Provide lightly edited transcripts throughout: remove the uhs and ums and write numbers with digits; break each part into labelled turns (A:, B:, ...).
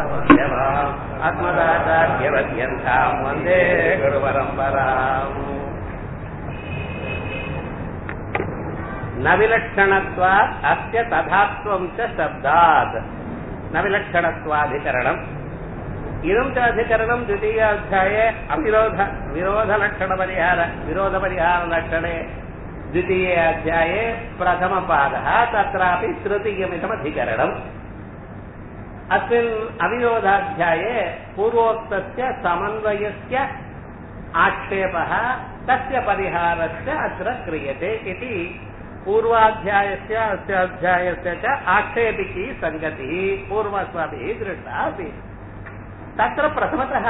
A: अस्मदाचार्यपर्यन्तां वन्दे गुरुपरम्पराम्। न विलक्षणत्वात् अस्य तथात्वं च शब्दात् न विलक्षणत्वाधिकरणम्। इदं च अधिकरणं द्वितीय अध्याये विरोधपरिहारलक्षणे द्वितीये अध्याये प्रथमपादः तत्रापि तृतीयमिदमधिकरणम्। अस्मिन् अविरोधाध्याये पूर्वोक्तस्य समन्वयस्य आक्षेपः तस्य परिहारस्य अत्र क्रियते इति पूर्वाध्यायस्य अस्य अध्यायस्य च आक्षेपिकी संगतिः पूर्वस्माभिः दृष्टा आसीत्। तत्र प्रथमतः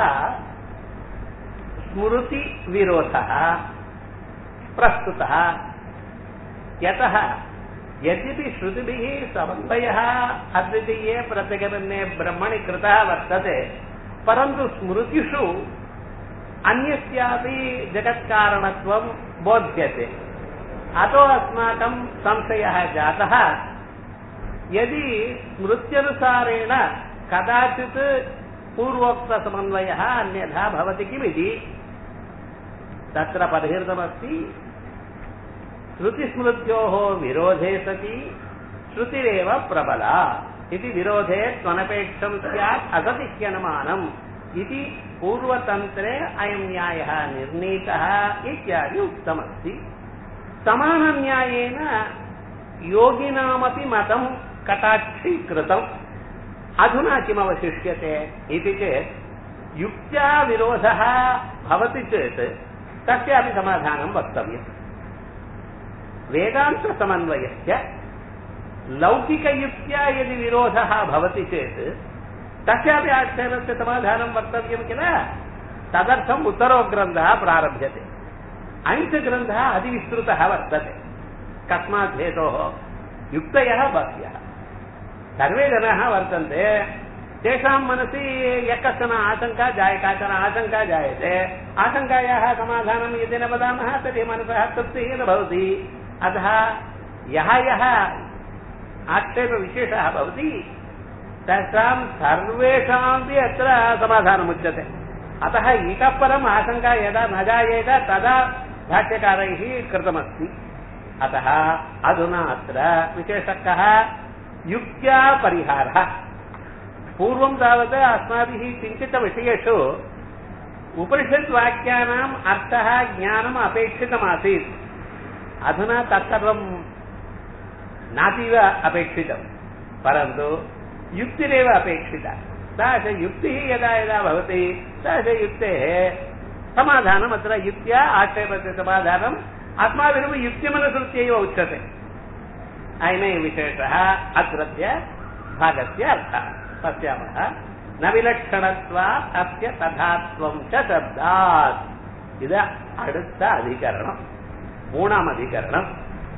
A: स्मृतिविरोधः प्रस्तुतः। यतः यद्यपि श्रुतिभिः समन्वयः अद्वितीये प्रत्यगमने ब्रह्मणि कृतः वर्तते, परन्तु स्मृतिषु अन्यस्यापि जगत्कारणत्वं बोध्यते। अतो अस्माकं संशयः जातः, यदि स्मृत्यनुसारेण कदाचित् पूर्वोक्तसमन्वयः अन्यथा भवति किमिति। तत्र परिहृतमस्ति, श्रुतिस्मृत्योः विरोधे सति श्रुतिरेव प्रबला इति विरोधे त्वनपेक्षं स्यात् असति ह्यनुमानम् इति पूर्वतन्त्रे अयं न्यायः निर्णीतः इत्यादि उक्तमस्ति। समानन्यायेन योगिनामपि मतं कटाक्षीकृतम्। अधुना किमवशिष्यते इति चेत्, युक्त्या विरोधः भवति चेत् तस्यापि समाधानं वक्तव्यम्। वेदान्तसमन्वयस्य लौकिकयुक्त्या यदि विरोधः भवति चेत् तस्यापि आक्षेपस्य समाधानं वक्तव्यं किल। तदर्थम् उत्तरो ग्रन्थः प्रारभ्यते। अञ्चग्रन्थः अतिविस्तृतः वर्तते। कस्मात् हेतोः, युक्तयः बह्व्यः। सर्वे जनाः वर्तन्ते, तेषां मनसि काचन आशङ्का जायते। आशङ्कायाः समाधानं यदि न वदामः तर्हि मनसः तृप्तिः न भवति। अतः यः आक्षेपविशेषः भवति तेषां सर्वेषामपि अत्र समाधानमुच्यते। अतः इतः परम् आशङ्का यदा न जायेत तदा भाष्यकारैः कृतमस्ति। अतः अधुना अत्र विशेषः कः, युक्त्या परिहारः। पूर्वं तावत् अस्माभिः चिन्तितविषयेषु उपनिषद्वाक्यानाम् अर्थः ज्ञानम् अपेक्षितमासीत्। अधुना तत्सर्वं नातीव अपेक्षितं, परन्तु युक्तिरेव अपेक्षिता। युक्तिः यदा यदा भवति युक्तेः समाधानम् अत्र युक्त्या आक्षेपस्य समाधानम् अस्माभिः युक्तिमनुसृत्यैव उच्यते। अयमेव विशेषः अत्रत्य भागस्य अर्थः। पश्यामः, न विलक्षणत्वात् अस्य तथात्वं च शब्दात्। इद அடுத்த அதிகரணம், மூணாம் அதிகரணம்.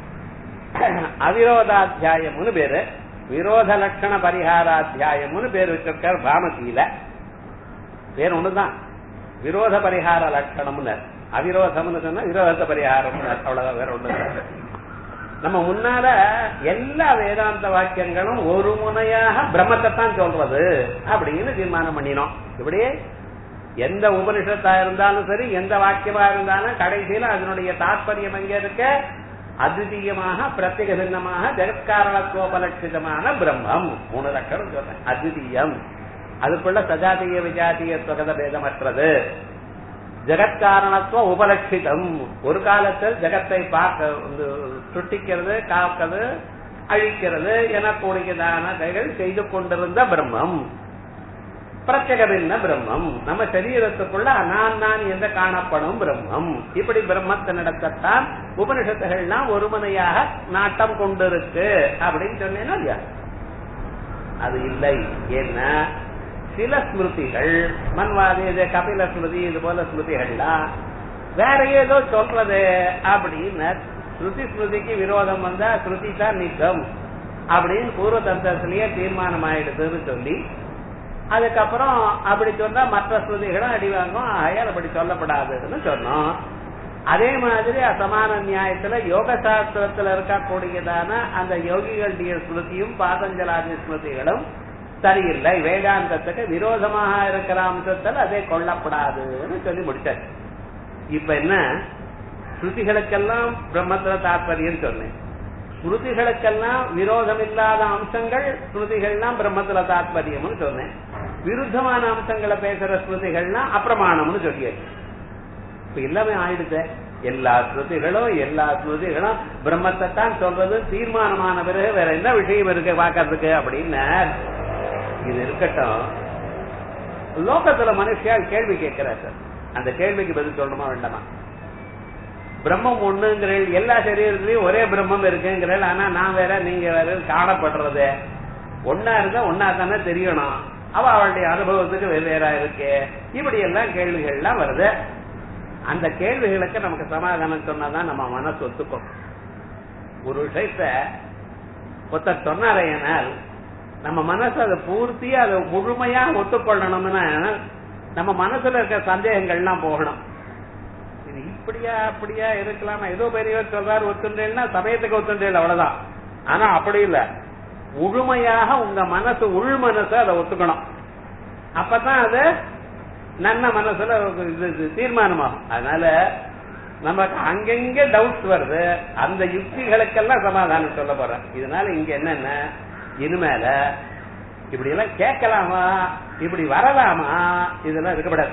A: அவிரோதாத்தியாயம்னு பேரு, விரோத லட்சண பரிகாராத்தியாயம்னு பேர் வச்சிருக்கார் பாமதியில. பேர் ஒண்ணுதான், விரோத பரிகார லட்சணம்னு. அவிரோதம்னு சொன்னா விரோத பரிகாரம், அவ்வளவுதான், வேற ஒண்ணு. நம்ம முன்னால எல்லா வேதாந்த வாக்கியங்களும் ஒரு முனையாக பிரம்மத்தை தான் சொல்றது அப்படின்னு தீர்மானம் பண்ணினோம். இப்படியே எந்த உபனிஷத்தா இருந்தாலும் சரி, எந்த வாக்கியமா இருந்தாலும் கடைசியில அதனுடைய தாற்பயம் எங்க இருக்க, அத்விதீயமாக பிரத்யேக பின்னமாக ஜெகத்காரணத்துவபலட்சிதமான பிரம்மம். 3 லட்சணம் சொல்றேன். அத்விதீயம், அதுக்குள்ள சஜாதீய விஜாதீய ஸ்வகத பேதமற்றது. ஜெகத்காரணத்துவ உபலட்சிதம், ஒரு காலத்தில் ஜெகத்தை சுட்டிக்கிறது, காக்கிறது, அழிக்கிறது எனக்கூடியதான கைகள் செய்து கொண்டிருந்த பிரம்மம். பிரத்யேக பின்ன பிரம்மம், நம்ம சரீரத்துக்குள்ள நான் என்று காணப்படும் பிரம்மம். இப்படி பிரம்மத்தை நடத்தத்தான் உபனிஷத்துகள்லாம் ஒருமனையாக நாட்டம் கொண்டிருக்கு அப்படின்னு சொன்னேன்னா இல்லையா? அது இல்லை. ஏன்னா சில ஸ்மிருதிகள், மன்வாதி, கபில ஸ்மிருதி, இது போல ஸ்மிருதிகள்லாம் வேற ஏதோ சொல்றது அப்படின்னு, ஸ்ருதி ஸ்மிருதிக்கு விரோதம் வந்தா ஸ்ருதி தான் நிற்கும் அப்படின்னு பூர்வதந்திரத்திலேயே தீர்மானம் ஆயிடுதுன்னு சொல்லி, அதுக்கப்புறம் அப்படி சொன்னா மற்ற ஸ்ருதிகளும் அடிவாங்கும், ஆயால் அப்படி சொல்லப்படாதுன்னு சொன்னோம். அதே மாதிரி அசமான நியாயத்துல யோக சாஸ்திரத்துல இருக்கக்கூடியதான அந்த யோகிகளுடைய ஸ்மிருதியும் பாதஞ்சலாதி ஸ்மிருதிகளும் சரியில்லை, வேதாந்தத்துக்கு விரோதமாக இருக்கிற அம்சத்தில் அதை கொள்ளப்படாதுன்னு சொல்லி முடிச்சாச்சு. இப்ப என்ன, ஸ்ருதிகளுக்கெல்லாம் பிரம்மத்துல தாத்பரியம் சொன்னேன், ஸ்ருதிகளுக்கெல்லாம் விரோதம் இல்லாத அம்சங்கள் ஸ்ருதிகள்லாம் பிரம்மத்துல தாத்பரியம்னு சொன்னேன், விருத்தமான அம்சங்களை பேசுற ஸ்ருதிகள்னா அப்பிரமாணம்னு சொல்லியாச்சு. இப்ப எல்லாமே ஆயிடுச்சு. எல்லா ஸ்ருதிகளும் பிரம்மத்தை தான் சொல்றது தீர்மானமான பிறகு வேற என்ன விஷயம் இருக்கு பாக்கிறதுக்கு அப்படின்னு இது இருக்கட்டும். லோகத்துல மனுஷியால் கேள்வி கேட்கிறார் சார், அந்த கேள்விக்கு பதில் சொல்லணுமா வேண்டாமா? பிரம்மம் ஒண்ணுங்கிற எல்லா சரீரத்திலயும் ஒரே பிரம்மம் இருக்குங்கிற, ஆனா நான் வேற நீங்க வேற காணப்படுறது ஒன்னா இருந்தா ஒன்னா தானே தெரியணும், அவளுடைய அனுபவத்துக்கு வெவ்வேறா இருக்கு, இப்படி எல்லாம் கேள்விகள்லாம் வருது. அந்த கேள்விகளுக்கு நமக்கு சமாதானம் சொன்னாதான் நம்ம மனசு ஒத்துக்கும். ஒரு விஷயத்த ஒருத்தர் சொன்னாரையானால் நம்ம மனசு அதை பூர்த்தியா அதை முழுமையா ஒத்துக்கொள்ளணும்னா நம்ம மனசுல இருக்க சந்தேகங்கள்லாம் போகணும். இது இப்படியா அப்படியா இருக்கலாமா, ஏதோ பெரியவர் சொல்றாரு ஒத்துண்டேன்னா சமயத்துக்கு ஒத்துண்டேன் அவ்வளவுதான். ஆனா அப்படி இல்ல, முழுமையாக உங்க மனசு உள் மனசு அதை ஒத்துக்கணும். அப்பதான் அது நல்ல மனசுல தீர்மானமாகும். அதனால நமக்கு அங்கங்க டவுட்ஸ் வருது, அந்த யுக்திகளுக்கெல்லாம் சமாதானம் சொல்ல போறேன். இதனால இங்க என்னன்னா, இனிமேல இப்படி எல்லாம் கேட்கலாமா, இப்படி வரலாமா, இதெல்லாம் இருக்கப்படாது.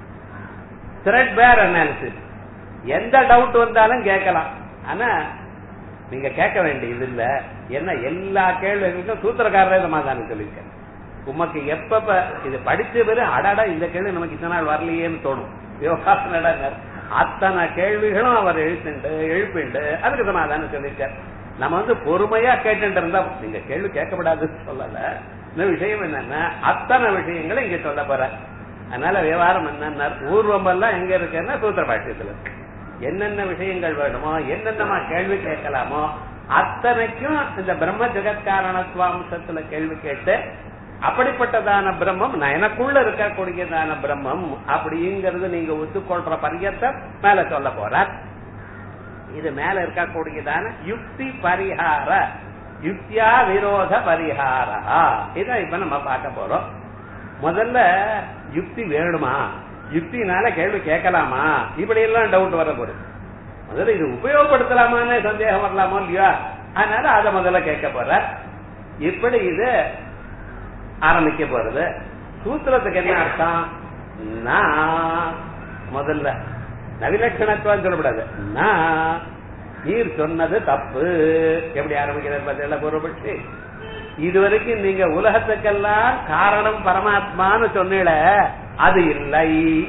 A: த்ரெட் பேர் அனாலிசிஸ், எந்த டவுட் வந்தாலும் கேட்கலாம். ஆனா நீங்க கேட்க வேண்டியது இல்ல. என்ன, எல்லா கேள்விகளுக்கும் சூத்திரக்காரரே சமாதானம் சொல்லியிருக்க. உமக்கு எப்ப இது படிச்ச பேரு அடாடா இந்த கேள்வி நமக்கு இத்தனை நாள் வரலையேன்னு தோணும். யோகாசன அத்தனை கேள்விகளும் அவர் எழுப்பிண்டு அதுக்கு சமாதானம் சொல்லியிருக்கார். நம்ம பொறுமையா கேட்டு இருந்தா நீங்க கேள்வி கேட்கப்படாதுன்னு சொல்லல. இந்த விஷயம் என்னன்னா, அத்தனை விஷயங்களும் இங்க சொல்ல போற. அதனால விவகாரம் என்ன, ஊர்வம்பெல்லாம் எங்க இருக்குன்னா சூத்திர பாஷ்யத்துல இருக்கு. என்னென்ன விஷயங்கள் வேணுமோ, என்னென்ன கேள்வி கேட்கலாமோ அத்தனைக்கும் இந்த பிரம்ம ஜெகத்காரணத்துவம்சத்துல கேள்வி கேட்டு அப்படிப்பட்டதான பிரம்மம் எனக்குள்ள இருக்கக்கூடியதான பிரம்மம் அப்படிங்கிறது நீங்க ஒத்துக்கொள்ற பரியத்தை மேல சொல்ல போற. இது மேல இருக்கக்கூடியதான யுக்தி பரிகார, யுக்தியா விரோத பரிகாரா, இதை இப்ப நம்ம பார்க்க போறோம். முதல்ல யுக்தி வேணுமா, யுக்தினால கேள்வி கேட்கலாமா, இப்படி எல்லாம் டவுட் வர போறது. முதல்ல இது உபயோகப்படுத்தலாமான்னு சந்தேகம் வரலாமோ இல்லையா, அதனால அதை முதல்ல கேட்க போற. இப்படி இது ஆரம்பிக்க போறது. சூத்திரத்துக்கு என்ன அர்த்தம், நான் முதல்ல நவிலட்சணத்துவம் சொல்லப்படாது, நான் நீர் சொன்னது தப்பு. எப்படி ஆரம்பிக்கிறது பார்த்தீங்களா பூர்வபட்சி? இதுவரைக்கும் நீங்க உலகத்துக்கெல்லாம் காரணம் பரமாத்மான்னு சொன்னீங்கள, அது இல்லை.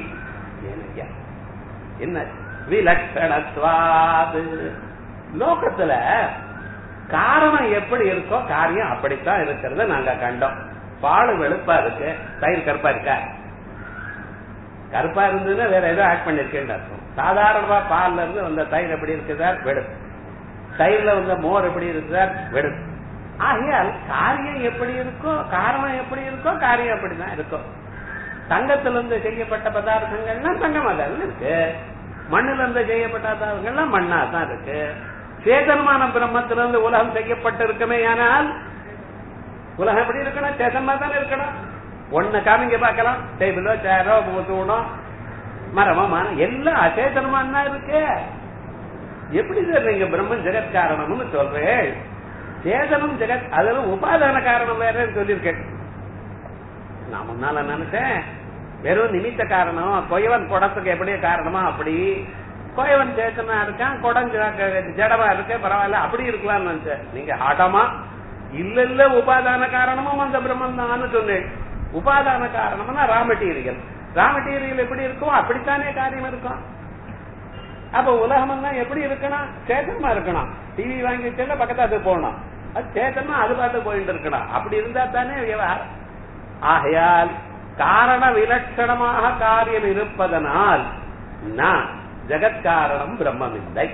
A: என்ன விலட்சணத்துவாது, லோகத்துல காரணம் எப்படி இருக்கோ காரியம் அப்படித்தான் இருக்கிறத நாங்க கண்டோம். பால் வெளுப்பா இருக்கு, தயிர் கருப்பா இருக்கா? கருப்பா இருந்ததுன்னா வேற ஏதோ ஆட் பண்ணிருக்கேன்னு அர்த்தம். சாதாரணமா பால்ல இருந்து வந்த தயிர் எப்படி இருக்குதார் வெளுப்பு, தயிர்ல வந்த மோர் எப்படி இருக்குதார் வெளுப்பு. ஆகையால் காரியம் எப்படி இருக்கோ காரணம் எப்படி இருக்கோ காரியம் அப்படிதான் இருக்கும். தங்கத்திலிருந்து செய்யப்பட்ட பதார்த்தங்கள்லாம் தங்கமா தான் இருக்கு, மண்ணுல இருந்து செய்யப்பட்ட பதார்த்தங்கள்லாம் மண்ணா தான் இருக்கு. சேதனமான பிரம்மத்திலிருந்து உலகம் செய்யப்பட்டு இருக்குமே, ஆனால் உலகம் எப்படி இருக்கணும், சேதனமா தானே இருக்கணும். ஒண்ணு காமிங்க பார்க்கலாம், டேபிளோ சேரோ தூணோ மரமோ எல்லாம் அச்சேதனமா தான் இருக்கு. எப்படி சார் நீங்க பிரம்மன் ஜெகத் காரணம்னு சொல்றேன்? சேதனம் ஜெகத், அதெல்லாம் உபாதான காரணம் வேறன்னு சொல்லியிருக்கேன். நான் முன்னால நினைச்சேன் வெறும் நிமித்த காரணம், கொயவன் குடத்துக்கு எப்படியே காரணமா அப்படி, கொயவன் சேத்தனா இருக்கான், குடம் ஜடமா இருக்கு, பரவாயில்ல அப்படி இருக்கலாம்னு நினைச்சேன். நீங்க ஆட்டமா இல்ல இல்ல உபாதான காரணமும் அந்த பிரம்மன் தான் சொன்னேன். உபாதான காரணம்னா ரா மெட்டீரியல், ரா மெட்டீரியல் எப்படி இருக்கும் அப்படித்தானே காரியம் இருக்கும். அப்ப உலகம் எல்லாம் எப்படி இருக்கணும், சேத்தனமா இருக்கணும். டிவி வாங்கி வச்சா பக்கத்து அது போகணும், அது சேத்தனமா அது பார்த்து போயிட்டு இருக்கணும். அப்படி இருந்தா தானே விவகாரம். ஆகையால் காரண விலட்சணமாக காரியம் இருப்பதனால் நான் ஜெகத்காரணம் பிரம்மம் இல்லை.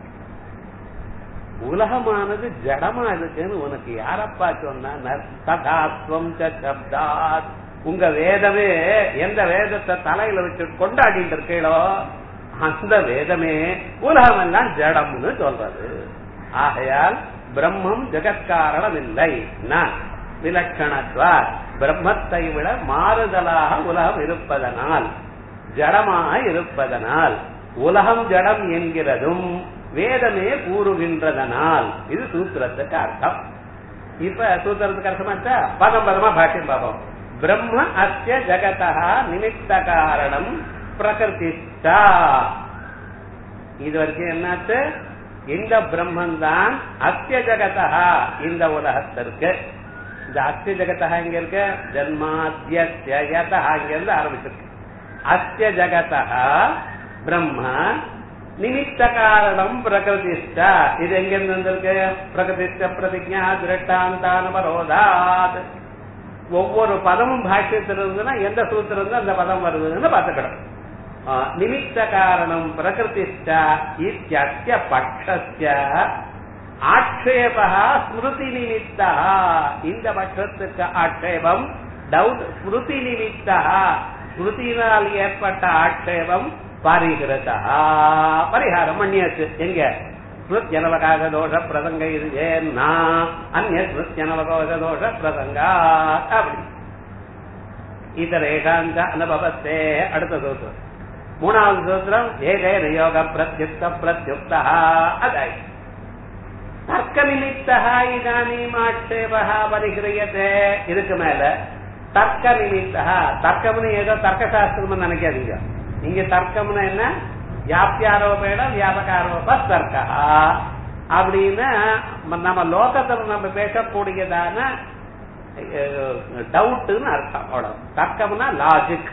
A: உலகமானது ஜடமா இருக்குன்னு உனக்கு யாரப்பா சொன்ன? சதாத்வம் சப்தாத். உங்க வேதமே எந்த வேதத்தை தலையில வச்சு கொண்டாடிட்டு இருக்கீங்களோ அந்த வேதமே உலகம் எல்லாம் ஜடம்னு சொல்றது. ஆகையால் பிரம்மம் ஜெகத்காரணம் இல்லை. நான் விலட்சணத்வா பிரம்மத்தை விட மாறுதலாக உலகம் இருப்பதனால், ஜடமாக இருப்பதனால், உலகம் ஜடம் என்கிறதும் வேதமே கூறுகின்றதனால், இது சூத்திரத்துக்கு அர்த்தம். இப்ப சூத்திரத்துக்கு அர்த்தமாச்சா? பதம் பதமா பாஷ்யம் பார்ப்போம். பிரம்ம அஸ்ய ஜகதா நிமித்த காரணம் பிரகிருதிஷ்டா. இது வரைக்கும் என்னாச்சு? இந்த பிரம்மன் தான் அஸ்ய ஜகதா, இந்த உலகத்திற்கு. இந்த அஸ்ய ஜகதா எங்க இருக்கு? ஜன்மாத்யஸ்ய யதா இங்க இருந்து ஆரம்பிச்சிருக்கு. அஸ்ய ஜகதா பிரம்ம நிமித்த காரணம் பிரகிருதிஷ்டா. இது எங்கிருந்து வந்திருக்கு? பிரகிருதிஷ்ட பிரதிஜா திருஷ்டாந்தானுபரோதாத். ஒவ்வொரு பதமும் பாஷ்யத்தில் இருந்துன்னா எந்த சூத்திரம் அந்த பதம் வருதுன்னு பார்த்துக்கணும். நிமித்த காரணம் பிரகிருதிஷ்டா இத்யஸ்ய பட்சஸ்ய ஆட்சேபா ஸ்மிருதி நிமித்தா. இந்த பட்சத்துக்கு ஆட்சேபம் டவுட் ஸ்மிருதி நிமித்தா, ஸ்மிருதியினால் ஏற்பட்ட ஆட்சேபம் பரிகிருதா, பரிகாரம் பண்ணியாச்சு. எங்க? ஸ்மிருத்யனவகாச தோஷ பிரசங்க இது ஏன்னா அந்நிய ஸ்மிருத்யனவகாச தோஷ பிரசங்கா அப்படி இதரேகாந்த அனுபவத்தே. அடுத்த சூத்திரம் மூணாவது சூத்திரம் ஏகேன யோக பிரத்யுக்த பிரத்யுக்தா. அதாய் தர்க்க நிமித்தா இதானீம் ஆட்சேபா பரிகிரியதே. இதுக்கு மேல தர்க்க நிமித்தா, தர்க்கம்னு ஏதோ தர்க்க சாஸ்திரம் நினைக்காதீங்க. இங்க தர்க்கம்னு என்ன? வியாபியாரோபேட வியாபகாரோப தர்க்கா அப்படின்னு நம்ம லோகத்துல நம்ம பேசக்கூடியதான டவுட்னு அர்த்தம். அவ்வளவு. தர்க்கம்னா லாஜிக்.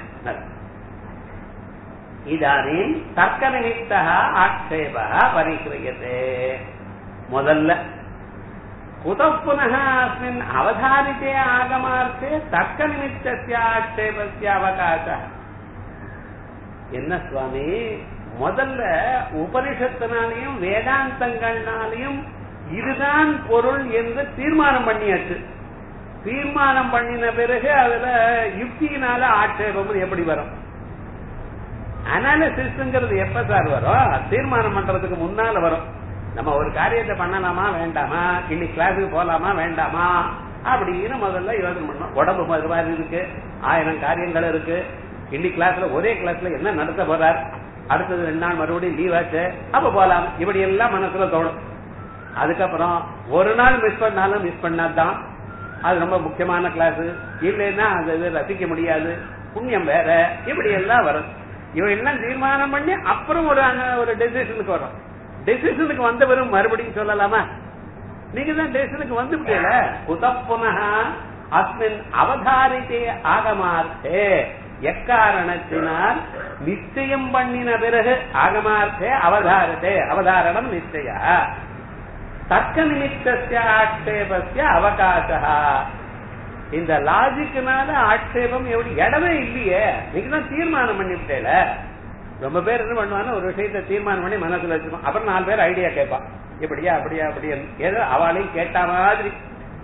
A: இதானீம் தர்க்க நிமித்தா ஆட்சேபா பரிகிரியதே. முதல்ல குத புனः अस्मिन् அவதாரிதே ஆகமார்த்தே தர்க்க நிமித்தஸ்ய ஆட்சேபஸ்ய அவகாசः. என்ன சுவாமி, முதல்ல உபனிஷத்தினாலையும் வேதாந்தங்கள்னாலையும் இதுதான் பொருள் என்று தீர்மானம் பண்ணியாச்சு. தீர்மானம் பண்ணின பிறகு அதுல யுக்தியினால ஆட்சேபம் எப்படி வரும்? அனாலிசிஸ்ங்கிறது எப்ப சார் வரும்? தீர்மானம் பண்றதுக்கு முன்னால வரும். நம்ம ஒரு காரியத்தை பண்ணலாமா வேண்டாமா, இன்னைக்கு கிளாஸுக்கு போலாமா வேண்டாமா அப்படின்னு முதல்ல யோசனை பண்ணணும். உடம்பு மாதிரி இருக்கு, 1000 காரியங்கள் இருக்கு. இன்னைக்கு கிளாஸ்ல ஒரே கிளாஸ்ல என்ன நடத்த போறார், அடுத்தது 2 நாள் மறுபடியும் லீவ் ஆச்சு, அப்ப போலாம், இப்படி எல்லாம் மனசுல தோணும். அதுக்கப்புறம் ஒரு நாள் மிஸ் பண்ணாலும் மிஸ் பண்ணாதான் அது ரொம்ப முக்கியமான கிளாஸ், இல்லைன்னா அது ரசிக்க முடியாது, புண்ணியம் வேற, இப்படி எல்லாம் வரும். இவையெல்லாம் தீர்மானம் பண்ணி அப்புறம் ஒரு டெசிஷனுக்கு வரும். டெசிஷனுக்கு வந்த பிறகு மறுபடியும் சொல்லலாமா? நீங்க தான் டெசிஷனுக்கு வந்து விட்டீங்க. குத புனः அஸ்மின் அவதாரிதே ஆகமார்த்தே, எக்காரணத்தினால் நிச்சயம் பண்ணின பிறகு ஆகமார்த்தே அவதாரத்தே, அவதாரணம் நிச்சய தர்க்க நிமித்தஸ்ய ஆட்சேபஸ்ய அவகாசா. இந்த லாஜிக்னால ஆட்சேபம் எப்படி இடமே இல்லையே, நீங்க தான் தீர்மானம் பண்ணிவிட்டேல. ரொம்ப பேர் என்ன பண்ணுவாங்க, ஒரு விஷயத்தை தீர்மானம் பண்ணி மனசுல வச்சுக்கணும், அப்புறம் 4 பேர் ஐடியா கேட்பான், இப்படியா அப்படியா அப்படியா, ஏதோ அவளையும் கேட்ட மாதிரி.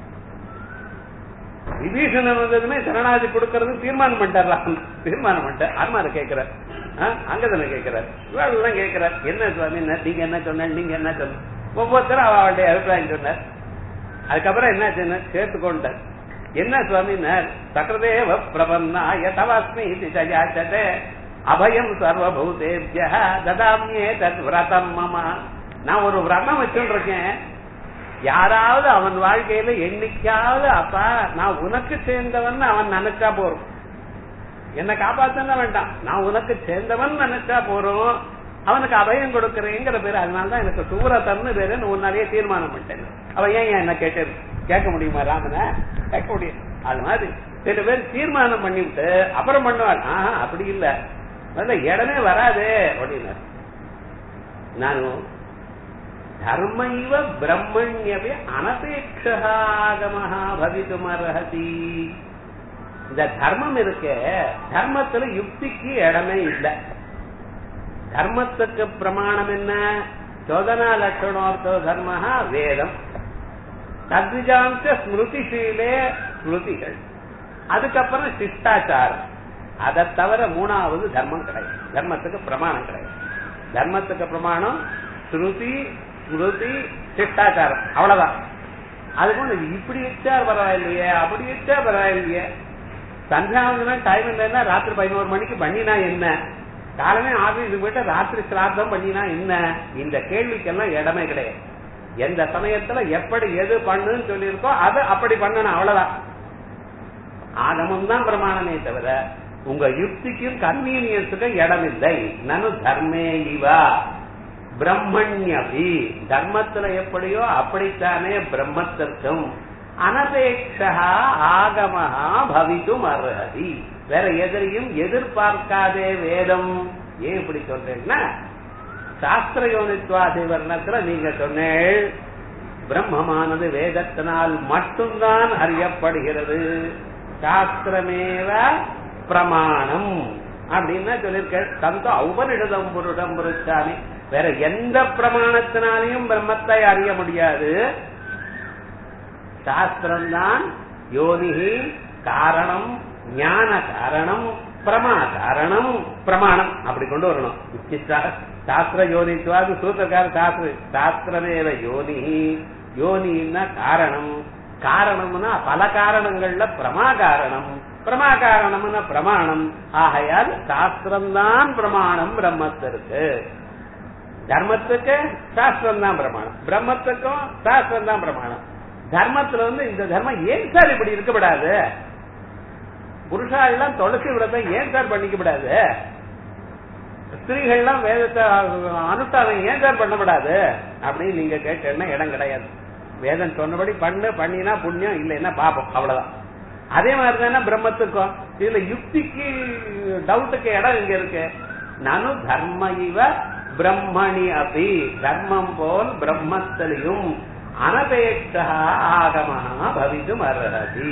A: விபீஷணன் வந்ததுமே சரணாதி கொடுக்கறது தீர்மானம் பண்ணிட்டார். தீர்மானம் பண்ணிட்டார். அருமாரு கேட்கிறார், அங்கதனை கேட்கிறார், இவெல்லாம் கேட்கிறார், என்ன சுவாமி நீங்க என்ன சொன்ன, நீங்க என்ன சொன்ன, ஒவ்வொருத்தரும் அவளுடைய அபிப்பிராயம் சொன்னார். அதுக்கப்புறம் என்ன சொன்ன சேர்த்துக்கொண்டார். என்ன சுவாமி சக்கரதேவ பிரபன்னாய தவாஸ்மி ஜயாச்சதே அபயம் சர்வபூதேப்ய ததாமியே தத் விரதம் மம. நான் ஒரு விரதம் வச்சுட்டு இருக்கேன், யாராவது அவன் வாழ்க்கையில என்னைக்காவது அப்பா நான் உனக்கு சேர்ந்தவன் அவன் நினைச்சா போறோம், என்ன காப்பாத்தன வேண்டாம், நான் உனக்கு சேர்ந்தவன் நினைச்சா போறோம், அவனுக்கு அபயம் கொடுக்கறேங்கிற பேரு. அதனாலதான் எனக்கு சூரத்தன்னு பேரு உன்னாலேயே தீர்மானம் பண்ணிட்டேன். அவன் ஏன் என்ன கேட்க முடியுமா ராமனை? கேட்க முடியும். அது மாதிரி சில பேர் தீர்மானம் பண்ணிவிட்டு அப்புறம் பண்ணுவான். அப்படி இல்ல, இடமே வராது அப்படின்னா. நானும் தர்மைவ பிரம்மண்யவே அனபேட்சகாகமஹா பவிதுமர்ஹதி. இந்த தர்மம் இருக்க, தர்மத்துல யுக்திக்கு இடமே இல்லை. தர்மத்துக்கு பிரமாணம் என்ன? சோதனா லட்சணோர்த்தோ தர்மஹா வேதம், தத்விஜாந்த ஸ்மிருதிஷீலே ஸ்மிருதிகள், அதுக்கப்புறம் சிஷ்டாச்சாரம். அதை தவிர 3வது தர்மம் கிடையாது. தர்மத்துக்கு பிரமாணம் கிடையாது. தர்மத்துக்கு பிரமாணம் ஸ்ருதி ஸ்மிருதி சிஷ்டாச்சாரம், அவ்வளவுதான். அதுக்கு இப்படி வச்சா பரவாயில்லையே, அப்படி வச்சா பரவாயில்லையே, சந்தியாவந்தனம் டைம் இல்லைன்னா ராத்திரி 11 மணிக்கு பண்ணினா என்ன, காலமே ஆபீஸுக்கு போயிட்டு ராத்திரி சிரார்த்தம் பண்ணினா என்ன, இந்த கேள்விக்கெல்லாம் இடமே கிடையாது. எந்த சமயத்துல எப்படி எது பண்ணுன்னு சொல்லியிருக்கோ அதை அப்படி பண்ணணும், அவ்வளவுதான். ஆகமம் தான் பிரமாணமே தவிர உங்க யுக்திக்கும் கன்வீனியன்ஸுக்கும் இடம் இல்லை. நனு தர்மே இவா பிரம்மண்யபி, தர்மத்துல எப்படியோ அப்படித்தானே பிரம்மத்திற்கும் அனபேட்சா ஆகமஹா பவித்தும் அர்ஹதி, வேற எதிரையும் எதிர்பார்க்காதே வேதம். ஏன் இப்படி சொல்றேன்னா, சாஸ்திர யோனித்வாதி வர்ணத்துல நீங்க சொன்னேள் பிரம்மமானது வேதத்தினால் மட்டும்தான் அறியப்படுகிறது, சாஸ்திரமேவ பிரமாணம் அப்படின்னா சொல்லிருக்க. தந்த உபனிடதம் புருடம் புருச்சாமி, வேற எந்த பிரமாணத்தினாலையும் பிரம்மத்தை அறிய முடியாது. சாஸ்திரம்தான் யோனிகி காரணம், ஞான காரணம், பிரமா காரணம், பிரமாணம் அப்படி கொண்டு வரணும். சாஸ்திர யோனித்வாது சூத்திரக்கார சாஸ்திரமேவ யோனி, யோனின்னா காரணம், காரணம்னா பல காரணங்கள்ல பிரமா காரணம், பிரமா காரணம்னா பிரமாணம். ஆகையால் சாஸ்திரம்தான் பிரமாணம் பிரம்மத்திற்கு. தர்மத்துக்கு சாஸ்திரம் தான் பிரமாணம், பிரம்மத்துக்கும் சாஸ்திரம் தான் பிரமாணம். தர்மத்துல இந்த தர்மம் ஏன் சார் இப்படி இருக்கப்படாது, புருஷா எல்லாம் துளசி விடத்தை ஏன் சார் பண்ணிக்கப்படாது, ஸ்திரீகள்லாம் வேதத்தை அனுஷ்டானம் ஏன் சார் பண்ணப்படாது அப்படின்னு நீங்க கேட்டேன்னா இடம் கிடையாது. வேதம் சொன்னபடி பண்ணினா புண்ணியம், இல்லைன்னா பாப்போம், அவ்வளவுதான். அதே மாதிரி தானே பிரம்மத்துக்கும். இதுல யுக்திக்கு டவுட்டுக்கு இடம் இங்க இருக்கு. நனு தர்ம இவ பிரம்மணி அப்படி, தர்மம் போல் பிரம்மத்திலையும் அனபேட்சா ஆகமஹா பவித்தும் அர்ஹதி.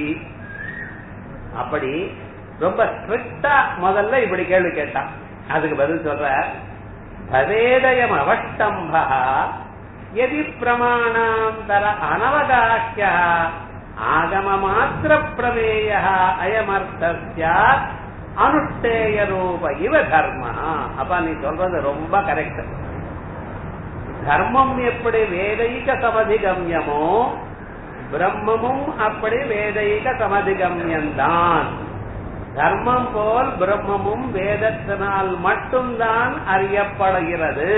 A: அப்படி ரொம்ப ஸ்ட்ரிக்டா முதல்ல இப்படி கேள்வி கேட்டான். அதுக்கு பதில் சொல்ற, பவேதயம் அவஷ்டம்பா யதி பிரமாணாந்தர அனவகாஷ்ய ஆகம மாத்திர பிரமேய அயமர்த்தஸ்ய அனுஷ்டேய ரூப இவ தர்ம. அப்ப நீ சொல்றது ரொம்ப கரெக்ட். தர்மம் எப்படி வேதைக சமதிகம்யமோ பிரம்மமும் அப்படி வேதைக சமதிகம்யம்தான். தர்மம் போல் பிரம்மமும் வேதத்தினால் மட்டும்தான் அறியப்படுகிறது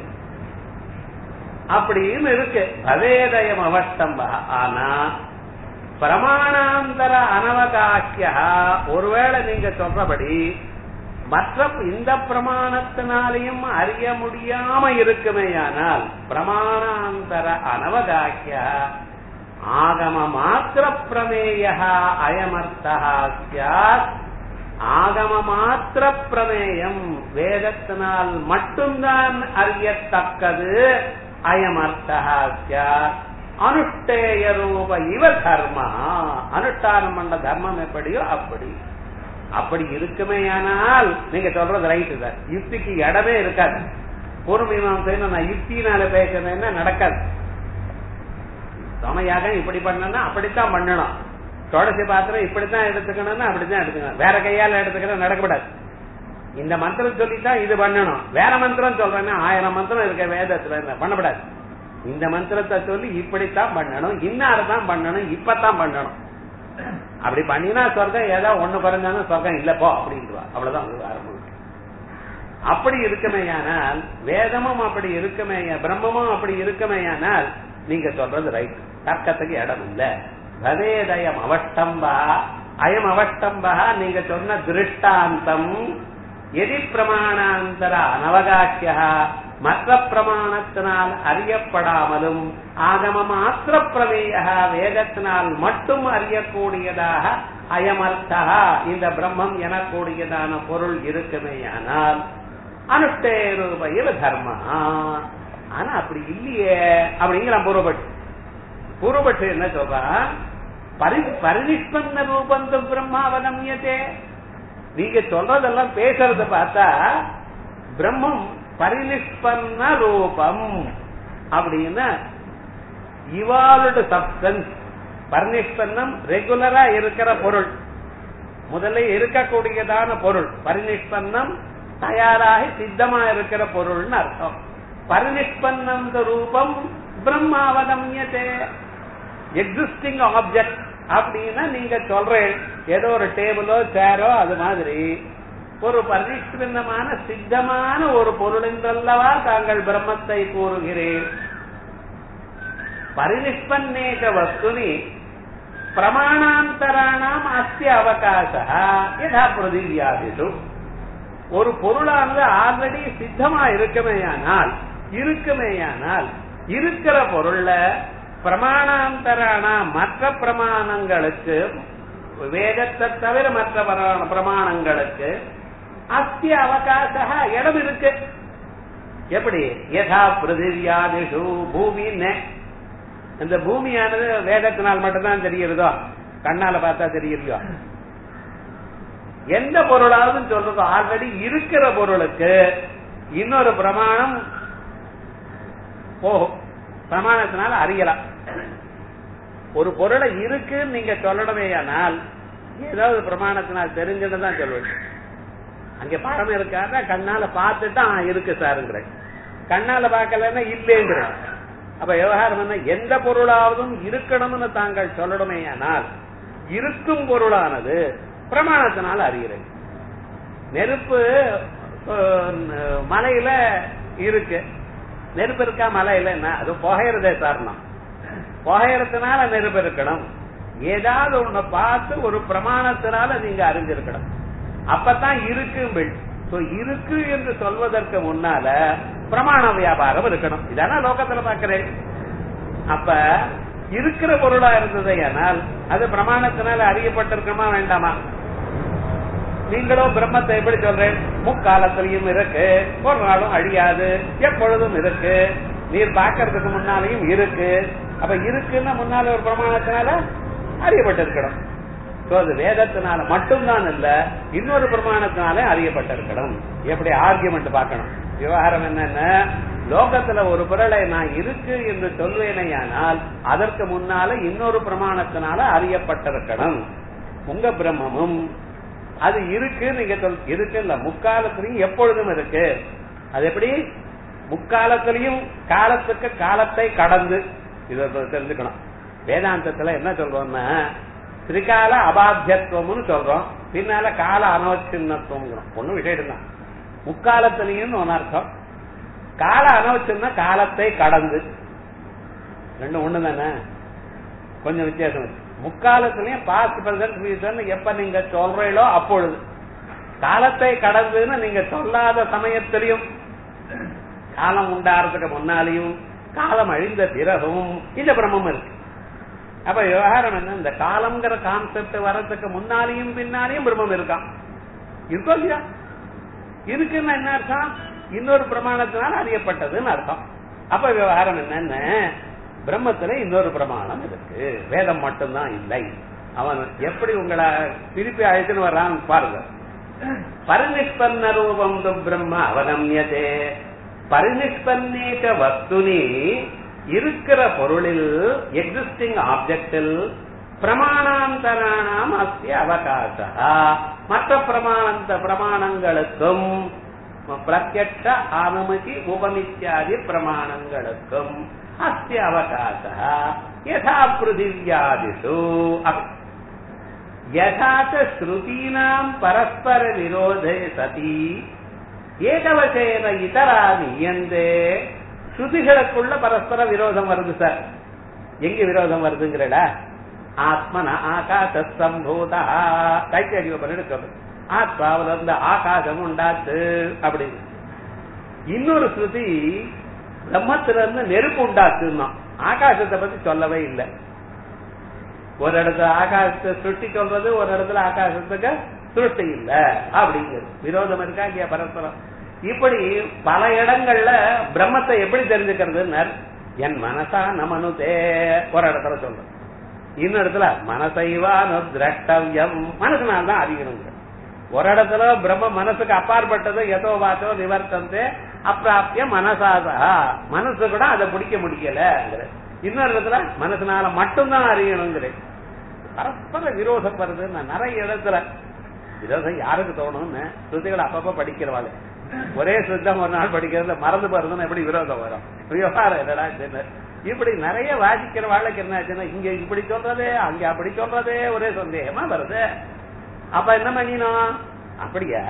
A: அப்படின்னு இருக்கு. அவேதயம் அவஷ்டம்பா. ஆனா பிரமாணாந்தர அனவகாஷ்ய, ஒருவேளை நீங்க சொல்றபடி மற்ற இந்த பிரமாணத்தினாலையும் அறிய முடியாம இருக்குமேயானால் பிரமாணாந்தர அனவகாஷ்ய ஆகம மாத்திர பிரமேய அயமர்த்தா ஸ்யாத். ஆகம மாத்திர பிரமேயம் வேதத்தினால் மட்டும்தான் அறியத்தக்கது, அயமர்த்தா ஸ்யாத். அனுஷ்டேய ரூப இவ தர்ம, அனுஷ்டானம் பண்ண தர்மம் எப்படியோ அப்படி அப்படி இருக்குமேயானால் நீங்க சொல்றது ரைட்டு தான். யுக்திக்கு இடமே இருக்காது. பூர்வமீமாசை நான் யுக்தினால பேசுறேன்னா நடக்காது. சமயாக இப்படி பண்ணா அப்படித்தான் பண்ணணும், தொடர்ச்சி பாத்திரம் இப்படித்தான் எடுத்துக்கணும்னா அப்படித்தான் எடுத்துக்கணும், வேற கையால எடுத்துக்கணும் நடக்கப்படாது. இந்த மந்திரம் சொல்லித்தான் இது பண்ணணும், வேற மந்திரம் சொல்றேன்னா 1000 மந்திரம் இருக்க வேதத்துல பண்ணப்படாது. இந்த மந்திரத்தை சொல்லி இப்படித்தான் பண்ணணும், இன்னார்தான் பண்ணணும், இப்பதான் பண்ணணும். அப்படி பண்ணினா சொர்க்கம் ஏதாவது ஒண்ணு குறைஞ்சாலும் சொர்க்கம் இல்லப்போ அப்படின்ட்டுவா, அவ்வளவுதான் ஆரம்பம். அப்படி இருக்குமேயானால் வேதமும் அப்படி இருக்குமே, பிரம்மமும் அப்படி இருக்குமேயானால் நீங்க சொல்றது ரைட், தர்க்கத்துக்கு இடம் இல்ல. பவேதயம் அவஷ்டம்பா அயம் அவஷ்டம்பா நீங்க சொன்ன திருஷ்டாந்தம் எதி பிரமாணாந்தர அனவகாஷ்ய மற்ற பிரமாணத்தினால் அறியப்படாமலும் ஆகம மாத்திர பிரமேய வேதத்தினால் மட்டும் அறியக்கூடியதாக அயமர்த்தா இந்த பிரம்மம் எனக்கூடியதான பொருள் இருக்குமேயானால் அனுஷ்டேய ரூப இவ தர்ம. ஆனா அப்படி இல்லையே அப்படிங்கிற பூர்வபட்சி என்ன சொல்றா, பரிநிஷ்பன்ன ரூபந்தம் பிரம்மாவதம்யதே. நீங்க சொல்றதெல்லாம் பேசுறத பார்த்தா பிரம்மம் பரிநிஷ்பன்ன ரூபம் அப்படின்னா இவால்வ்டு சப்ஸ்டன்ஸ். பரிநிஷ்பன்னம் ரெகுலரா இருக்கிற பொருள், முதல்ல இருக்கக்கூடியதான பொருள். பரிநிஷ்பன்னம் தயாராகி சித்தமா இருக்கிற பொருள்னு அர்த்தம். பரிநிஷ்பன்னம் ரூபம் பிரம்மாவதம்யதே. எக்ஸிஸ்டிங் ஆப்ஜெக்ட் அப்படின்னா நீங்க சொல்றேன் ஏதோ ஒரு டேபிளோ சேரோ அது மாதிரி ஒரு பரிஷ்பின்னமான சித்தமான ஒரு பொருள் என்றல்லவா தாங்கள் பிரம்மத்தை கூறுகிறேன். பரிநிஷ்பன்னேக வஸ்துனி பிரமாணாந்தராணாம் அஸ்ய அவகாசः யதா பிருதிவ்யாதிஷு. ஒரு பொருளானது ஆல்ரெடி சித்தமா இருக்குமேயானால் இருக்கிற பொருள்ல பிரமாணாந்தரான மற்ற பிரமாணங்களுக்கு வேதத்தை தவிர மற்ற பிரமாணங்களுக்கு அஸ்ய அவகாசः இடம் இருக்கு. எப்படி? யதா பிருதிவ்யாதிஷு பூமின்னு இந்த பூமியானது வேதத்தினால் மட்டும்தான் தெரிகிறதோ, கண்ணால பார்த்தா தெரியலையோ? எந்த பொருளாவது சொல்றதோ ஆல்ரெடி இருக்கிற பொருளுக்கு இன்னொரு பிரமாணம் போகும், பிரமாணத்தினால அறியலாம். ஒரு பொருளை இருக்குன்னு நீங்க சொல்லணுமேயானால் ஏதாவது பிரமாணத்தினால் தெரிஞ்சதான் சொல்லுவேன். அங்க படம் இருக்காருன்னா கண்ணால பார்த்துட்டா இருக்கு சாருங்கிற, கண்ணால பார்க்கலன்னா இல்லைங்கிற. அப்ப விவகாரம் என்ன? எந்த பொருளாவதும் இருக்கணும்னு தாங்கள் சொல்லணுமேயானால் இருக்கும் பொருளானது பிரமாணத்தினால் அறிகிறது. நெருப்பு மலையில இருக்கு, நெருப்பு இருக்கா மலையில? என்ன அது புகையிறதே காரணம். புகையறதுனால நெருப்பு இருக்கணும். ஏதாவது ஒண்ணு பார்த்து ஒரு பிரமாணத்தினால நீங்க அறிஞ்சிருக்கணும், அப்பதான் இருக்கு. இருக்கு என்று சொல்வதற்கு முன்னால பிரமாண வியாபாரம் இருக்கணும். இதெல்லாம் லோகத்துல பாக்கிறேன். அப்ப இருக்கிற பொருளா இருந்தது ஆனால் அது பிரமாணத்தினால அறியப்பட்டிருக்குமா வேண்டாமா? நீங்களோ பிரம்மத்தை எப்படி சொல்றேன்? முக்காலத்திலையும் இருக்கு, ஒரு நாளும் அழியாது, எப்பொழுதும் இருக்கு, நீர் பார்க்கறதுக்கு முன்னாலையும் இருக்கு. அப்ப இருக்குன்னா முன்னால ஒரு பிரமாணத்தினால அறியப்பட்டிருக்கணும். அது வேதத்தினால மட்டும்தான் இல்ல, இன்னொரு பிரமாணத்தினாலே அறியப்பட்டிருக்கணும். எப்படி ஆர்கியுமெண்ட் பார்க்கணும். விவகாரம் என்னன்னா, லோகத்துல ஒரு பொருளை நான் இருக்கு என்று சொல்வேனையானால் அதற்கு முன்னால இன்னொரு பிரமாணத்தினால அறியப்பட்டிருக்கணும். உங்க பிரம்மமும் அது இருக்கு, நீங்க இருக்கு இல்ல, முக்காலத்திலையும் எப்பொழுதும் இருக்கு. அது எப்படி? முக்காலத்திலையும் காலத்துக்கு காலத்தை கடந்து. இதை தெரிஞ்சுக்கணும். வேதாந்தத்துல என்ன சொல்றோம்னா திரிகால அபாத்தியத்துவம்னு சொல்றோம், பின்னால கால அனவச்சின்னத்துவம். ஒன்னும் விசேஷம் தான். முக்காலத்திலையும் ஒன்னு அர்த்தம், கால அனவச்சின்னா காலத்தை கடந்து. ரெண்டும் ஒண்ணு தானே, கொஞ்சம் வித்தியாசம் இருக்கு. முக்காலத்திலையும் பாஸ்ட் பிரசன்ட் ஃபியூச்சர் எப்ப நீங்க சொல்றீங்களோ அப்பொழுது, காலத்தை கடந்துன்னு நீங்க சொல்லாத சமயத்திலையும், காலம் உண்டாறதுக்கு முன்னாலையும் காலம் அழிந்த பிறகும் இந்த பிரம்மம் இருக்கு. அப்ப விவகாரம் என்ன? இந்த காலம்ங்கிற கான்செப்ட் வர்றதுக்கு முன்னாலையும் பின்னாலையும் பிரம்மம் இருக்கான். இருக்கோ இல்லையா? இருக்குன்னா என்ன அர்த்தம்? இன்னொரு பிரமாணத்தினால் அறியப்பட்டதுன்னு அர்த்தம். அப்ப விவகாரம் என்னன்னு, பிரம்மத்துல இன்னொரு பிரமாணம் இருக்கு, வேதம் மட்டும்தான் இல்லை. அவன் எப்படி உங்களை திருப்பி அழைத்துன்னு வர்றான்னு பாருங்க. பரிநிஷ்பன்ன ரூபம் து பிரம்ம அவகம்யதே பரிநிஷ்பன்னேக வஸ்துனி. இருக்கிற பொருளில், எக்ஸிஸ்டிங் ஆப்ஜெக்டில் பிரமாணாந்தராணாம் அஸ்ய அவகாசா, மற்ற பிரமாணங்களுக்கும் பிரத்யக்ஷ அனுமதி உபமித்யாதி பிரமாணங்களுக்கும் அஸ்ய அவகாசா யதா பிருதிவ்யாதிஷு. யதா ச ஸ்ருதீனாம் பரஸ்பர விரோதே சதி ஏகவசேன இதரா நியந்தே. ஸ்ருதிகளுக்குள்ள பரஸ்பர விரோதம் வருது சார். எங்க விரோதம் வருதுங்கிறட? ஆத்மன ஆகாச சம்பூதா, தைத்திய சொல்றது ஆத்மாவில இருந்து ஆகாசம் உண்டாச்சு அப்படின்னு. இன்னொரு ஸ்ருதி பிரம்மத்திலிருந்து நெருப்பு உண்டாச்சுன்னா ஆகாசத்தை பத்தி சொல்லவே இல்லை. ஒரு இடத்துல ஆகாசத்தை சுருட்டி சொல்றது, ஒரு இடத்துல ஆகாசத்துக்கு சுருட்டி இல்ல அப்படிங்கிறது. விரோதம் இருக்கா இல்லையா பரஸ்பரம்? இப்படி பல இடங்கள்ல பிரம்மத்தை எப்படி தெரிஞ்சுக்கிறதுன்னு, என் மனசா நமனுதே ஒரு இடத்துல சொல்ற, இன்னொரு இடத்துல மனசைவானு திரஷ்டவ்யம், மனசுனால்தான் அறியணுங்க. ஒரு இடத்துல பிரம்ம மனசுக்கு அப்பாற்பட்டது, எதோ வாச்சோ நிவர்த்தந்தே அப்பிராப்திய மனசாதா, மனசு கூட அதை பிடிக்க முடியல. இன்னொரு இடத்துல மனசுனால மட்டும்தான் அறியணுங்கிற. பரஸ்பர விரோதம் வருது. நிறைய இடத்துல விரோதம் யாருக்கு தோணும்னு ஸ்ருதிகளை அப்பப்ப படிக்கிறவாள். ஒரே சுத்தம் ஒரு நாள் படிக்கிறது மறந்து போறதுன்னு எப்படி விரோதம் வரும்? விவகாரம் என்னடா இப்படி நிறைய வாசிக்கிற வாழ்க்கை என்னாச்சுன்னா இங்க இப்படி சொல்றதே அங்க அப்படி சொல்றதே ஒரே சந்தேகமா வருது. அப்ப என்ன பண்ணினோம்? அப்படியா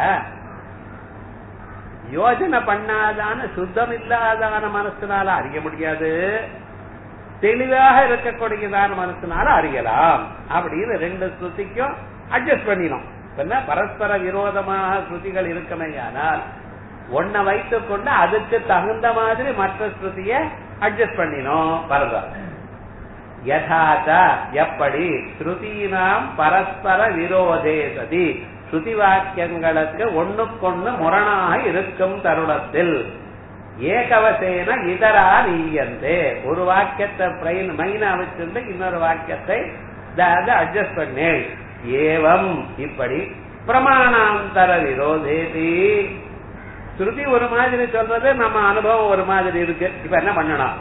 A: யோஜனை பண்ணாதான சுத்தம் இல்லாதான மனசுனால அறிய முடியாது, தெளிவாக இருக்கக்கூடியதான மனசுனால அறியலாம் அப்படின்னு ரெண்டு ஸ்ருதிக்கும் அட்ஜஸ்ட் பண்ணினோம். பரஸ்பர விரோதமாக ஸ்ருதிகள் இருக்குமே, ஆனால் ஒன்ன வைத்துக் கொண்டு அதுக்கு தகுந்த மாதிரி மற்ற ஸ்ருதிய அட்ஜஸ்ட் பண்ணினோம். பரவாயில்ல. யதாச்ச எப்படி ஸ்ருதீனாம் பரஸ்பர விரோதே சதி ஸ்ருதி வாக்கியங்களுக்கு ஒண்ணுக்கொண்ணு முரணாக இருக்கும் தருணத்தில் ஏகவசேன இதரா நீயந்தே ஒரு வாக்கியத்தை மைனா வச்சிருந்து இன்னொரு வாக்கியத்தை அட்ஜஸ்ட் பண்ணேன். ஏவம் இப்படி பிரமாணாந்தர விரோதேதி ஸ்ருதி ஒரு மாதிரி சொல்றது, நம்ம அனுபவம் ஒரு மாதிரி இருக்கு. இப்ப என்ன பண்ணணும்?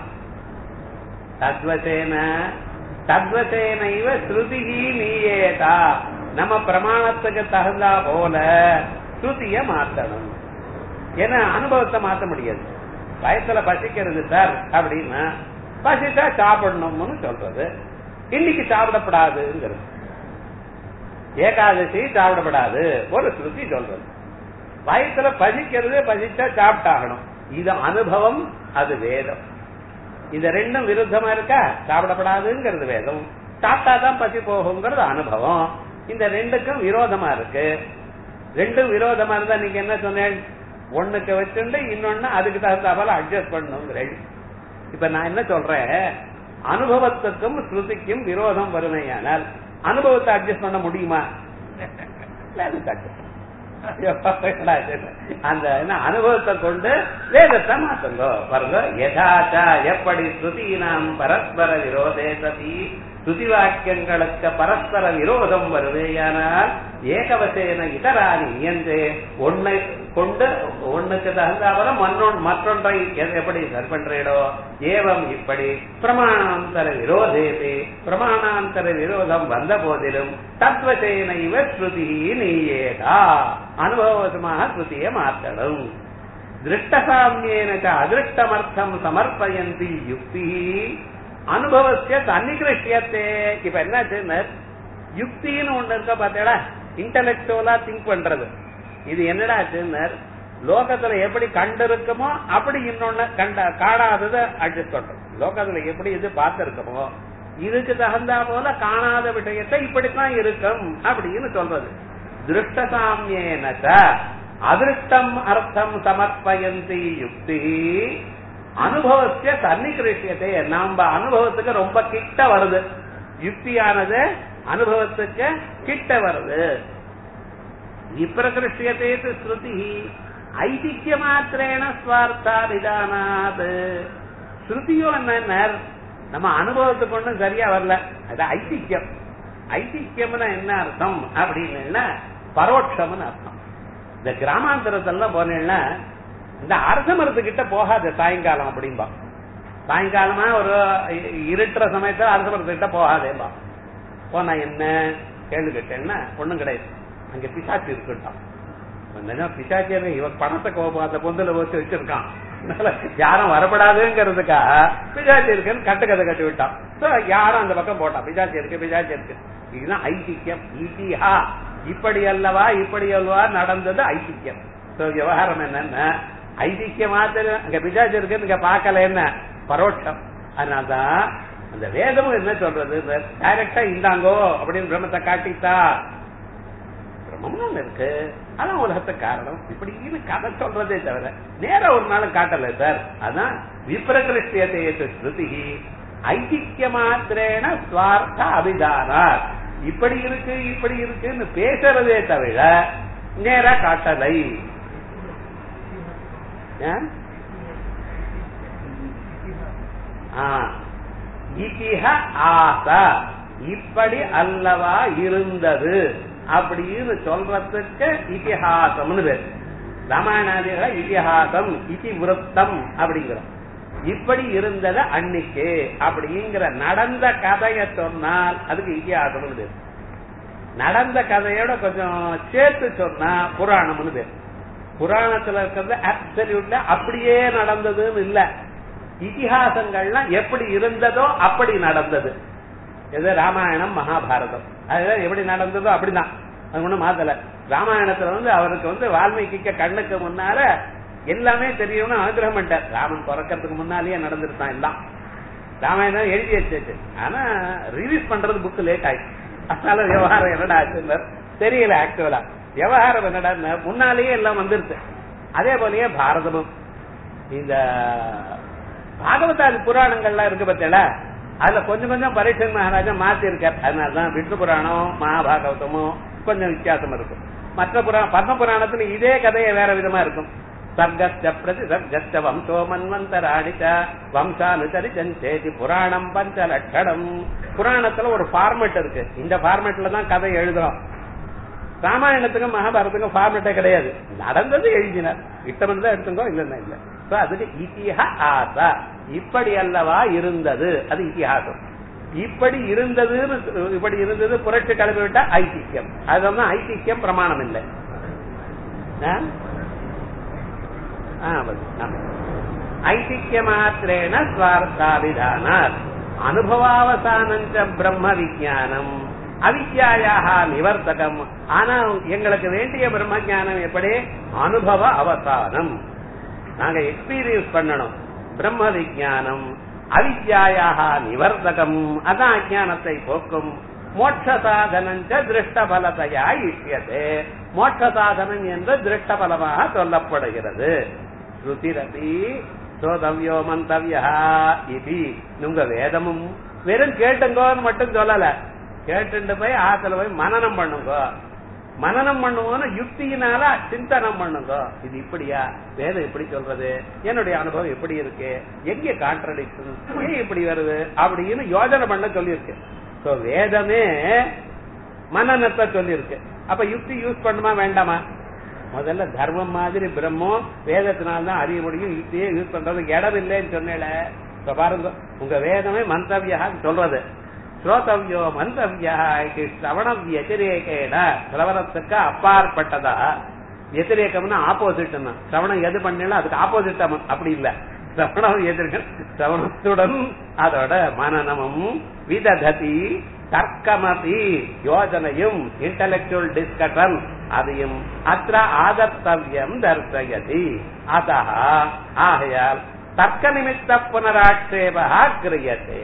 A: தத்வசேனைவ ஸ்ருதிஹி நீயேதா நம்ம பிரமாணத்துக்கு தகுந்தா போல ஸ்ருதிய மாத்தணும். ஏன்னா அனுபவத்தை மாத்த முடியாது. வயசுல பசிக்கிறது சார் அப்படின்னா பசித்தா சாப்பிடணும்னு சொல்றது, இன்னைக்கு சாப்பிடப்படாதுங்கிறது. ஏகாதசி சாப்பிடப்படாது ஒரு ஸ்ருதி சொல்றது. வயசுல பசிக்கிறது, பசிச்சா சாப்பிட்டாகணும். இது அனுபவம், அது வேதம். இந்த ரெண்டும் விருத்தமா இருக்கா? சாப்பிடப்படாதுங்கிறது வேதம், சாப்பிட்டாதான் பசி போகுங்கிறது அனுபவம். இந்த ரெண்டுக்கும் விரோதமா இருக்கு. ரெண்டும் விரோதமா இருந்தா நீங்க என்ன சொன்னேன்? ஒண்ணுக்கு வச்சுட்டு இன்னொன்னு அதுக்கு தகுந்த போல அட்ஜஸ்ட் பண்ணுங்கிறேன். இப்ப நான் என்ன சொல்றேன்? அனுபவத்துக்கும் ஸ்ருதிக்கும் விரோதம் வருமையானால் அனுபவத்தை அட்ஜஸ்ட் பண்ண முடியுமா? அந்த அனுபவத்தை கொண்டு வேதத்தை மாத்துங்க. பாருங்க, யதாச்சா எப்படி ஸ்ருதீனாம் பரஸ்பர விரோதே சதி ஸ்ருதி வாக்கியங்களுக்கு பரஸ்பர விரோதம் வருவேயானால் ஏகவசேன இதராணி இயந்தே ஒன்னை கொண்டு ஒண்ணுக்கு தகுந்தாவல மற்றொன்றை எப்படி சரி பண்றீடோ ஏவம் இப்படி பிரமாணாந்தர விரோதேதி பிரமாணாந்தர விரோதம் வந்த போதிலும் தத்வசேன இவ ஸ்ருதி நீயேதா அனுபவசமாக ஸ்ருதியை மாற்றணும். திருஷ்டசாமியேன அதிருஷ்டமர்த்தம் சமர்ப்பயந்தி யுக்தி அனுபவத்தை சன்னிகிருஷ்யத்தே. இப்ப என்ன யுக்தின்னு ஒண்ணு இருக்க பாத்தீங்களா? இன்டலெக்சுவலா திங்க் பண்றது. இது என்னடா லோகத்துல எப்படி கண்டு இருக்குமோ அப்படி இன்னொன்னு காணாததை அட்ஜஸ்ட் பண்றோம். லோகத்துல எப்படி இது பார்த்திருக்கமோ இதுக்கு தகுந்தா போல காணாத விஷயத்தை இப்படித்தான் இருக்கும் அப்படின்னு சொல்றது. திருஷ்டசாமியேன அதிருஷ்டம் அர்த்தம் சமர்ப்பயந்தி யுக்தி அனுபவத்தை சன்னிகிருஷ்யத்தை. நம்ம அனுபவத்துக்கு ரொம்ப கிட்ட வருது. யுக்தியானது அனுபவத்துக்கு கிட்ட வருது. விப்ரகிருஷ்யத்தை ஸ்ருதி ஐதிஹ்ய மாத்திரேன ஸ்வார்த்தா விதானாத். ஸ்ருதியும் என்ன நம்ம அனுபவத்துக்கு ஒண்ணும் சரியா வரல, அது ஐதிஹ்யம். ஐதிஹ்யம்னா என்ன அர்த்தம் அப்படின்னு பரோட்சம்னு அர்த்தம். இந்த கிராமாந்தரத்தெல்லாம் போனேன்னா இந்த அரச மரத்துக்கிட்ட போகாது சாயங்காலம் அப்படின்பா. சாயங்காலமா ஒரு இருட்டுற சமயத்துல அரச மரத்துக்கிட்ட போகாதேம்பா. போனா என்ன கேள்வி கேட்டேன்னா ஒண்ணும் கிடையாது, அங்க பிசாச்சி இருக்குட்டான். பிசாச்சி இவன் பணத்தை கோபாத்த பொந்துல வச்சு வச்சிருக்கான், யாரும் வரப்படாதுங்கிறதுக்கா பிசாச்சி இருக்குன்னு கட்டுக்கதை கட்டி விட்டான். யாரும் அந்த பக்கம் போட்டான், பிசாச்சி இருக்கு பிசாச்சி இருக்கு. இதுதான் ஐதிஹ்யம். இதிஹா இப்படி அல்லவா இப்படி அல்லவா நடந்தது ஐதிஹ்யம். விவகாரம் என்னன்னா ஐதிஹ்யம் மாத்திரம் அங்க பிசாச்சி இருக்குன்னு இங்க பாக்கல, என்ன பரோட்சம். அதனால்தான் அந்த வேதமும் என்ன சொல்றது, டைரக்டா இந்தாங்கோ அப்படின்னு பிரம்மத்தை காட்டித்தா. பிரம்மம்னு ஒண்ணு இருக்கு, அதான் உலகத்துக்கு காரணம் இப்படின்னு கதை சொல்றதே தவிர நேர ஒரு நாளும் காட்டல சார். அதான் விப்ரகிருஷ்யத்தை ஸ்ருதி ஐதிஹ்ய மாத்திரேன ஸ்வார்த்த அபிதானா. இப்படி இருக்கு இப்படி இருக்குன்னு பேசுறதே தவிர நேரா காட்டலை. இதிஹ ஆசா இப்படி அல்லவா இருந்தது அப்படின்னு சொல்றதுக்கு இதிஹாசம்னு பேர். ராமாயணாதிகள இதிஹாசம் இதி விருத்தம் அப்படிங்கிறோம். இப்படி இருந்தது அன்னைக்கு அப்படிங்கிற நடந்த கதைய சொன்னால் அதுக்கு இதிஹாசம்னு பேர். நடந்த கதையோட கொஞ்சம் சேர்த்து சொன்னா புராணம்னு பேர். புராணத்துல இருக்கிறது அப்சல்யூட்ல அப்படியே நடந்ததுன்னு இல்ல, இதிகாசங்கள்லாம் எப்படி இருந்ததோ அப்படி நடந்தது. இது ராமாயணம் மகாபாரதம் அதுதான் எப்படி நடந்ததோ அப்படிதான், அது ஒண்ணும் மாத்தல. ராமாயணத்துல அவருக்கு வால்மீகிக்கு கண்ணுக்கு முன்னால எல்லாமே தெரியும்னு அனுகிரகம் பண்ணிட்டார். ராமன் பிறக்கிறதுக்கு முன்னாலேயே நடந்துருந்தான் எல்லாம். ராமாயணம் எழுதி வச்சு, ஆனா ரிலீஸ் பண்றது புக் லேட் ஆயிடுச்சு. அதனால விவகாரம் என்னடா ஆச்சுன்னு தெரியல. ஆக்சுவலா விவகாரம் என்னடா முன்னாலேயே எல்லாம் வந்துருச்சு. அதே போலயே பாரதமும் இந்த பாகவதாதி புராணங்கள்லாம் இருக்கு பத்தில, அதுல கொஞ்சம் கொஞ்சம் பரீட்சன் மகாராஜா மாத்தி இருக்கார். அதனாலதான் விஷ்ணு புராணம் மகாபாகவதமும் கொஞ்சம் வித்தியாசம் இருக்கும். மற்ற பத்ம புராணத்துல இதே கதையை வேற விதமா இருக்கும். சர்கஸ்ட பிரதி சர்கஸ்ட வம்சோ மன்வந்தராணிச்ச வம்சானுசரிச்சேதி புராணம் பஞ்சலட்சணம். புராணத்துல ஒரு ஃபார்மேட் இருக்கு. இந்த ஃபார்மேட்ல தான் கதை எழுதுறோம். ராமாயணத்துக்கும் மகாபாரதத்துக்கும் ஃபார்மேட்டே கிடையாது. நடந்தது எழுதினார். இஷ்டம் தான் எடுத்துங்கோ, இல்லன்னா இல்ல. அதுக்கு இதிஹாச இப்படி அல்லவா இருந்தது, அது இதிகாசம். இப்படி இருந்தது புரட்சி கிளம்பி விட்டா ஐதிஹ்யம். அதுதான் ஐதிஹ்யம், பிரமாணம் இல்லை. ஐதிஹ்யமாத்திரேன ஸ்வார்த்தாவிதானாத் அனுபவாவசானஞ்ச பிரம்ம விஜானம் அவித்யாயாக நிவர்த்தகம். ஆனா எங்களுக்கு வேண்டிய பிரம்ம ஜானம் எப்படி? அனுபவ அவசானம், நாங்க எக்ஸ்பீரியன்ஸ் பண்ணணும். பிரம்ம விஜானம் அவித்யாயாக நிவர்த்தகம், அதான் அஜானத்தை போக்கும். மோட்ச சாதனம் திருஷ்டபலத்தையா இஷ்யதே, மோட்ச சாதனம் என்று திருஷ்டபலமாக சொல்லப்படுகிறது. ஸ்ருதிரபி சோதவ்யோ மந்தவ்யா இது. உங்க வேதமும் வெறும் கேட்டுங்கோன்னு மட்டும் சொல்லல, கேட்டு போய் ஆத்துல போய் மனனம் பண்ணுங்க. மனனம் பண்ணுவோன்னு யுக்தியினால சிந்தனம் பண்ணுங்க. இது இப்படியா, வேதம் எப்படி சொல்றது, என்னுடைய அனுபவம் எப்படி இருக்கு, எங்க கான்ட்ரடிக்ஷன், ஏன் இப்படி வருது அப்படின்னு யோஜனை பண்ண சொல்லியிருக்கு. வேதமே மனநத்தை சொல்லியிருக்கு. அப்ப யுக்தி யூஸ் பண்ணுமா வேண்டாமா? முதல்ல தர்மம் மாதிரி பிரம்மம் வேதத்தினால்தான் அறிய முடியும். யுக்தியே யூஸ் பண்றதுக்கு இடம் இல்லைன்னு சொன்னேன். பாருங்க, உங்க வேதமே மந்தவியா சொல்றது. ஸ்ரோதவ்யோ மந்தவ்யா சிரவணம் வத்திரேகேன, சிரவணத்துக்கு அப்பாற்பட்டதா. வத்திரேகம்னா ஆப்போசிட். சிரவணம் எது பண்ணலாம் அதுக்கு ஆப்போசிட். அப்படி இல்ல, சிரவணம் எதிர்கள், சிரவணத்துடன் அதோட மனனமும் விதததி தர்க்கமபி யோஜனையும் இன்டலெக்சுவல் டிஸ்கஷன் அதையும் அത്ര ஆதர்த்தவ்யம் தர்சயதி. அத ஆகையால் தர்க்க நிமித்த புனராட்சேபா கிரியதே.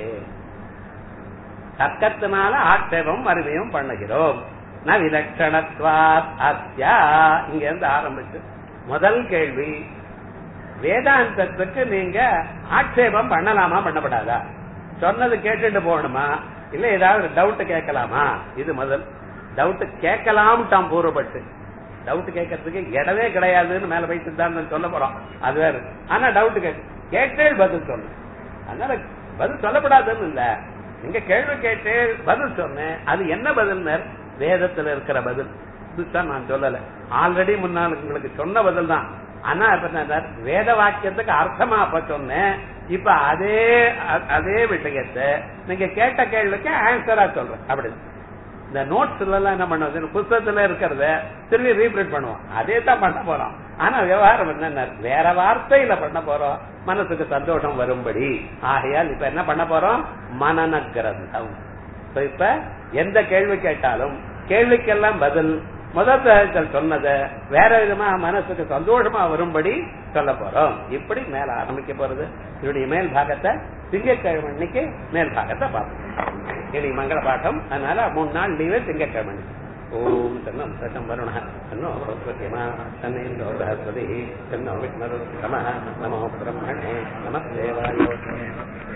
A: தர்க்கத்தினால ஆட்சேபம் மறுமையும் பண்ணுகிறோம். ந விலட்சணத்வாத் அஸ்யா. இங்க இருந்து ஆரம்பிச்சு முதல் கேள்வி, வேதாந்தத்துக்கு நீங்க ஆட்சேபம் பண்ணலாமா பண்ணப்படாதா? சொன்னது கேட்டுட்டு போகணுமா, இல்ல ஏதாவது டவுட் கேட்கலாமா? இது முதல் டவுட் கேட்கலாம். பூர்வப்பட்டு டவுட் கேட்கறதுக்கு இடவே கிடையாதுன்னு மேல போய் சித்தாந்தம் சொல்ல போறோம், அது வேற. ஆனா டவுட் கேட்டே பதில் சொல்லு. அதனால பதில் சொல்லப்படாதுன்னு இல்ல, நீங்க கேள்வி கேட்டு பதில் சொன்னேன். அது என்ன பதில்? வேதத்துல இருக்கிற பதில். இதுதான் நான் சொல்லல, ஆல்ரெடி முன்னாள் உங்களுக்கு சொன்ன பதில் தான். ஆனா இப்ப வேத வாக்கியத்துக்கு அர்த்தமா அப்ப சொன்னேன். இப்ப அதே விஷயத்தை நீங்க கேட்ட கேள்விக்கு ஆன்சரா சொல்றேன். அப்படி இந்த நோட்ஸ்ல எல்லாம் என்ன பண்ணுவோம், புத்தகத்துல இருக்கிறத திரும்பி ரீப்ரிண்ட் பண்ணுவோம். அதே தான் பண்ண போறோம். ஆனா விவகாரம் என்ன, வேற வார்த்தையில பண்ண போறோம், மனசுக்கு சந்தோஷம் வரும்படி. ஆகையால் இப்ப என்ன பண்ண போறோம், மனன கிரந்தம். இப்ப எந்த கேள்வி கேட்டாலும் கேள்விக்கெல்லாம் பதில் முதல் சொன்னதை வேற விதமா மனசுக்கு சந்தோஷமா வரும்படி சொல்ல போறோம். இப்படி மேல ஆரம்பிக்க போறது. இதனுடைய மேல் பாகத்தை திங்கட்கிழமை அன்னைக்கு மேல் பாகத்தை பார்ப்போம். இனி மங்கள பாட்டம், அதனால 3 நாள் லீவு திங்கட்கிழமை. ஓம் தன்னம் சட்டம் வருண தன்னோ பிரஸ்வதிமா தன்னேந்தோ பிரஹஸ்பதி தன்னோ விஷ்ணு நமோ பிரம்மணே நமஸ்தேவாய.